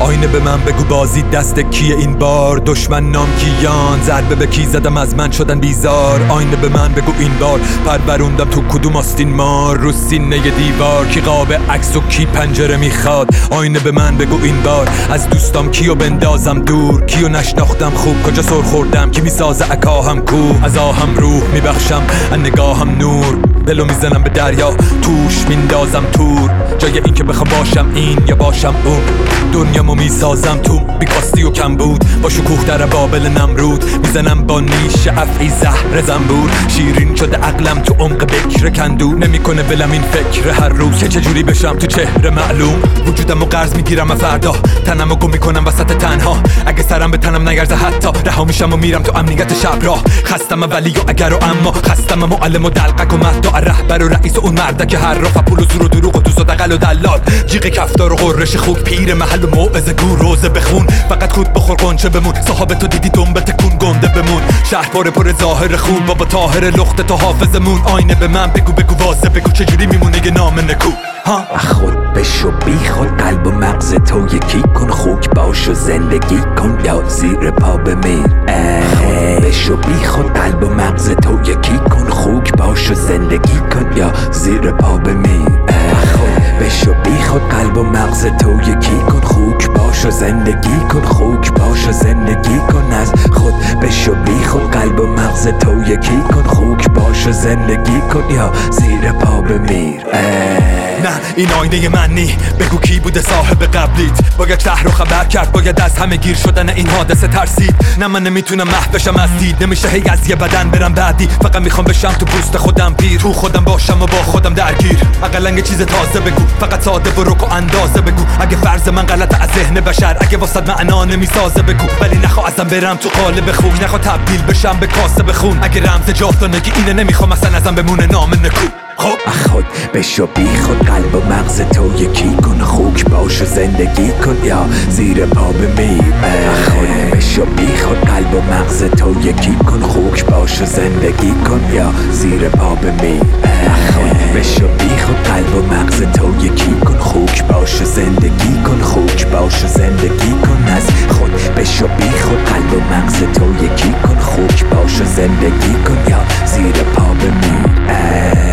آینه به من بگو بازی دست کیه این بار؟ دشمن نام کیان، ضربه به کی زدم از من شدن بیزار. آینه به من بگو این بار پروروندم تو کدوم آستین مار؟ رو سینه دیوار کی قاب عکس و کی پنجره میخواد؟ آینه به من بگو این بار از دوستام کیو بندازم دور؟ کیو نشناختم خوب کجا سر خوردم؟ کی میسازه عکاهم کو؟ از آهم روح میبخشم از نگاهم نور، دلو میزنم به دریا توش میندازم تور. جای این که بخوام باشم این یا باشم اون، دنیامو میسازم تو بیکاستی و کم بود. با شکوه در بابل نمرود میزنم با نیش افعی زهر زنبور. شیرین شده عقلم تو عمق بکر کندو، نمیکنه ولم این فکر هر روز که چجوری بشم تو چهره معلوم. وجودمو قرض میگیرم فردا، تنمو گم میکنم وسط تنها. اگه سرم به تنم نگرزه حتی رها میشم و میرم تو امنیت شب راه. خستم ولی و اگر و اما، خستم معلم و دلقک و مهدا رهبر و رئیس و اون مرده که هر رفع پول و زور و دروغ و دوست و دقل و دلال. جیغ کفتار و غرش خوک پیر محل و موعظه گو روزه بخون. فقط خود بخور قنچه بمون، صاحب تو دیدی دنبه تکون گنده بمون. شهر پر ظاهر خوب بابا طاهر لخت تو حافظمون. آینه به من بگو واضح بگو چجوری میمونه یه نام نکو؟ خود بشو بی خود، قلب و مغز تو یکی کن. خوک باش و زندگی کن یا زیر پا بمیر. خود بشو بی خود، قلب و مغز تو یکی کن. خوک باش و زندگی کن یا زیر پا بمیر. خود بشو بی خود، قلب و مغز تو یکی کن. خوک باش و زندگی کن. خوک باش و زندگی کن. از خود بشو بی خود، قلب و مغز تو یکی کن. خوک باش و زندگی کن یا زیر پا بمیر. نه این آینه من نی، بگو کی بوده صاحب قبلیت؟ باید شهر رو خبر کرد، باید از همه گیر شدن این حادثه ترسید. نه من نمیتونم محو بشم از دید، نمیشه هی از یه بدن برم بعدی. فقط میخوام بشم تو پوست خودم پیر، تو خودم باشم و با خودم درگیر. اقلن یه چیز تازه بگو، فقط ساده و رک و اندازه بگو. اگه فرض من غلطه از ذهن بشر، اگه واسط معنا نمیسازه بگو. ولی نخوا ازم برم تو قالب خوک، نخوا تبدیل بشم به کاسه بخون. اگه رمز جاودانگی اینه نمیخوام اصلا ازم بمونه نام نکو. خود بشو بی خود، قلب و مغز تو یکی کن. خوک باش و زندگی کن یا زیر پا بمیر. خود بشو بی خود، قلب و مغز تو یکی کن. خوک باش و زندگی کن یا زیر پا بمیر. خود بشو بی خود، قلب و مغز تو یکی کن. خوک باش و زندگی کن. خوک باش و زندگی کن. از خود بشو بی خود، قلب و مغز تو یکی کن. خوک باش و زندگی کن یا زیر پا بمیر.